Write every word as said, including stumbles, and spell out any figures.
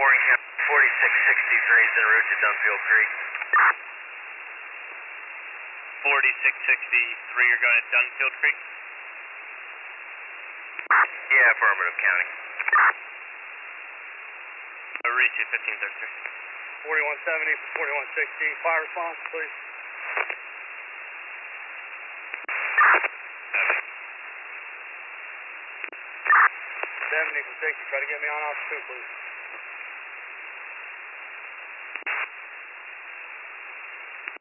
Warren County, forty-six sixty-three is en route to Dunfield Creek. forty-six sixty-three, you're going to Dunfield Creek? Yeah, affirmative, County. I'll reach you, fifteen thirty-three. forty-one seventy for forty-one sixty, fire response, please. seventy for sixty, try to get me on off two, please.